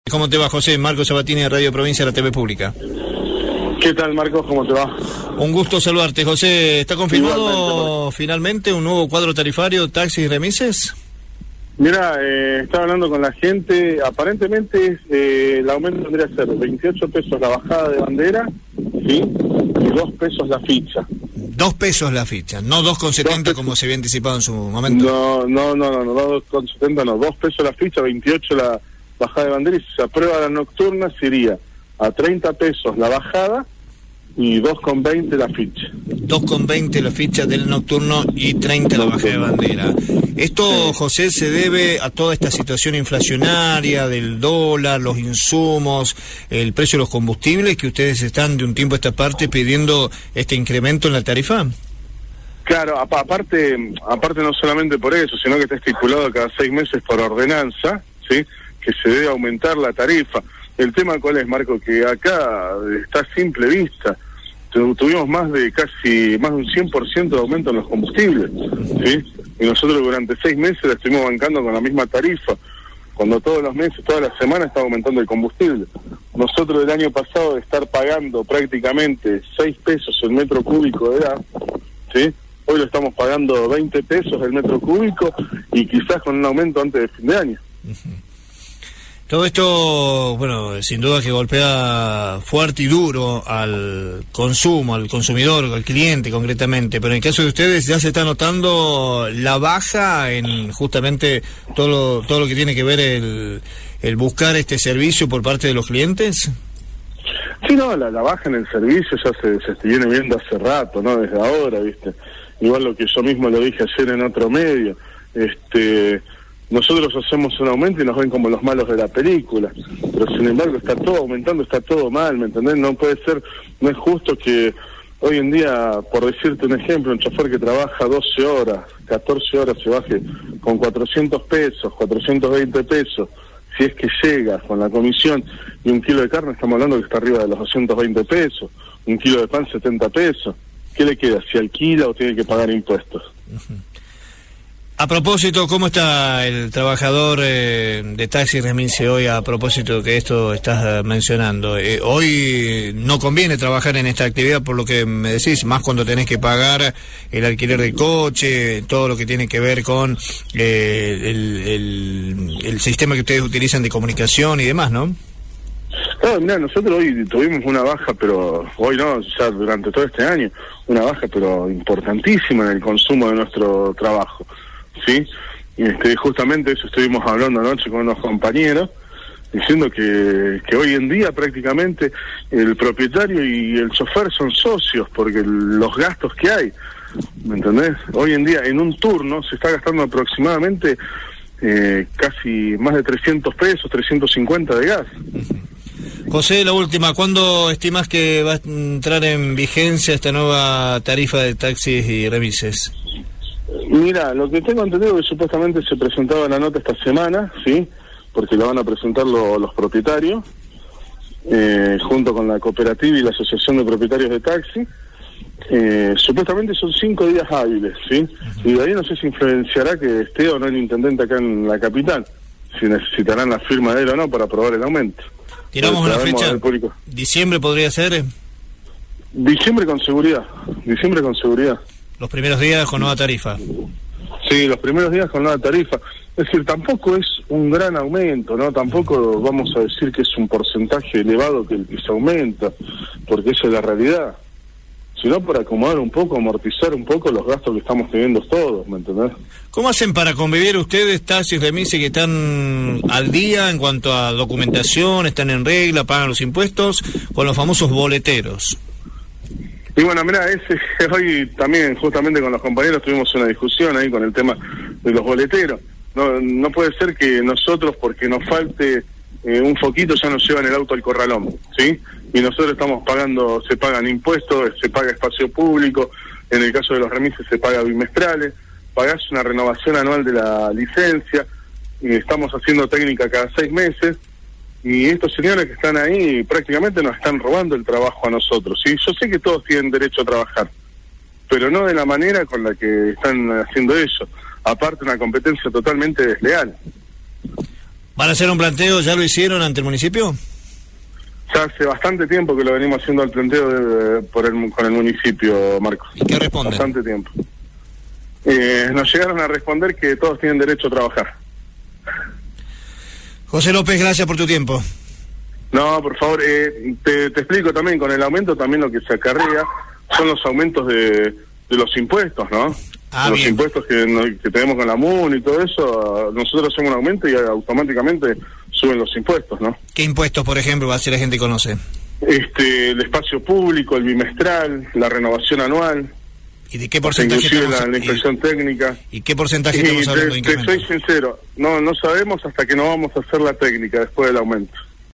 ¿Cómo te va, José? Marco Sabatini de Radio Provincia, la TV Pública. ¿Qué tal, Marcos? ¿Cómo te va? Un gusto saludarte, José. ¿Está confirmado finalmente un nuevo cuadro tarifario, taxis y remises? Mira, estaba hablando con la gente. Aparentemente el aumento tendría que ser 28 pesos la bajada de bandera, ¿sí? Y 2 pesos la ficha. 2 pesos la ficha, no 2,70 como se había anticipado en su momento. No, 2,70 no, 2 pesos la ficha, 28 la bajada de bandera, y si se aprueba la nocturna sería a 30 pesos la bajada y 2,20 la ficha. 2,20 la ficha del nocturno y 30 la bajada de bandera. Esto, José, se debe a toda esta situación inflacionaria del dólar, los insumos, el precio de los combustibles, que ustedes están de un tiempo a esta parte pidiendo este incremento en la tarifa. Claro, aparte no solamente por eso, sino que está estipulado cada 6 meses por ordenanza, ¿sí?, que se debe aumentar la tarifa. El tema cuál es, Marco, que acá está a simple vista. Tuvimos más de un 100% de aumento en los combustibles, ¿sí? Y nosotros durante 6 meses la estuvimos bancando con la misma tarifa, cuando todos los meses, todas las semanas está aumentando el combustible. Nosotros el año pasado de estar pagando prácticamente 6 pesos el metro cúbico de gas, ¿sí?, hoy lo estamos pagando 20 pesos el metro cúbico y quizás con un aumento antes de fin de año. Todo esto, bueno, sin duda que golpea fuerte y duro al consumo, al consumidor, al cliente concretamente, pero en el caso de ustedes ya se está notando la baja en justamente todo lo que tiene que ver el buscar este servicio por parte de los clientes. Sí, no, la baja en el servicio ya se viene viendo hace rato, ¿no? Desde ahora, ¿viste? Igual lo que yo mismo lo dije ayer en otro medio, nosotros hacemos un aumento y nos ven como los malos de la película, pero sin embargo está todo aumentando, está todo mal, ¿me entendés? No puede ser, no es justo que hoy en día, por decirte un ejemplo, un chofer que trabaja 12 horas, 14 horas se baje con 400 pesos, 420 pesos, si es que llega con la comisión, y un kilo de carne estamos hablando que está arriba de los 220 pesos, un kilo de pan 70 pesos, ¿qué le queda? ¿Si alquila o tiene que pagar impuestos? A propósito, ¿cómo está el trabajador de taxi y remise hoy a propósito que esto estás mencionando? Hoy no conviene trabajar en esta actividad por lo que me decís, más cuando tenés que pagar el alquiler del coche, todo lo que tiene que ver con el sistema que ustedes utilizan de comunicación y demás, ¿no? No, mirá, nosotros hoy tuvimos una baja, pero hoy no, ya durante todo este año, una baja pero importantísima en el consumo de nuestro trabajo. Sí, justamente eso estuvimos hablando anoche con unos compañeros, diciendo que hoy en día prácticamente el propietario y el chofer son socios, porque los gastos que hay, ¿me entendés? Hoy en día en un turno se está gastando aproximadamente casi más de 300 pesos, 350 de gas. José, la última, ¿cuándo estimas que va a entrar en vigencia esta nueva tarifa de taxis y remises? Mira, lo que tengo entendido es que supuestamente se presentaba la nota esta semana, ¿sí? Porque la van a presentar los propietarios, junto con la cooperativa y la asociación de propietarios de taxi. Supuestamente son 5 días hábiles, ¿sí? Y de ahí no sé si influenciará que esté o no el intendente acá en la capital, si necesitarán la firma de él o no para aprobar el aumento. ¿Tiramos una fecha? ¿Diciembre podría ser? Diciembre con seguridad. Los primeros días con nueva tarifa. Sí, los primeros días con nueva tarifa. Es decir, tampoco es un gran aumento, ¿no? Tampoco vamos a decir que es un porcentaje elevado que el que se aumenta, porque esa es la realidad. Sino para acomodar un poco, amortizar un poco los gastos que estamos teniendo todos, ¿me entendés? ¿Cómo hacen para convivir ustedes, taxis, remises, que están al día en cuanto a documentación, están en regla, pagan los impuestos, con los famosos boleteros? Y bueno, mira, hoy también justamente con los compañeros tuvimos una discusión ahí con el tema de los boleteros. No puede ser que nosotros, porque nos falte un foquito, ya nos llevan el auto al corralón, ¿sí? Y nosotros estamos pagando, se pagan impuestos, se paga espacio público, en el caso de los remises se paga bimestrales, pagás una renovación anual de la licencia, y estamos haciendo técnica cada 6 meses, y estos señores que están ahí prácticamente nos están robando el trabajo a nosotros. ¿Sí? Yo sé que todos tienen derecho a trabajar, pero no de la manera con la que están haciendo ellos. Aparte, una competencia totalmente desleal. ¿Van a hacer un planteo? ¿Ya lo hicieron ante el municipio? Ya hace bastante tiempo que lo venimos haciendo el planteo con el municipio, Marcos. ¿Y qué responden? Bastante tiempo. Nos llegaron a responder que todos tienen derecho a trabajar. José López, gracias por tu tiempo. No, por favor, te explico también, con el aumento también lo que se acarrea son los aumentos de los impuestos, ¿no? Los bien. Impuestos que tenemos con la MUN y todo eso, nosotros hacemos un aumento y automáticamente suben los impuestos, ¿no? ¿Qué impuestos, por ejemplo, va a ser la gente conoce? El espacio público, el bimestral, la renovación anual. ¿Y de qué porcentaje inclusive estamos, la inspección técnica. ¿Y qué porcentaje estamos hablando de te incremento? soy sincero, no sabemos hasta que no vamos a hacer la técnica después del aumento.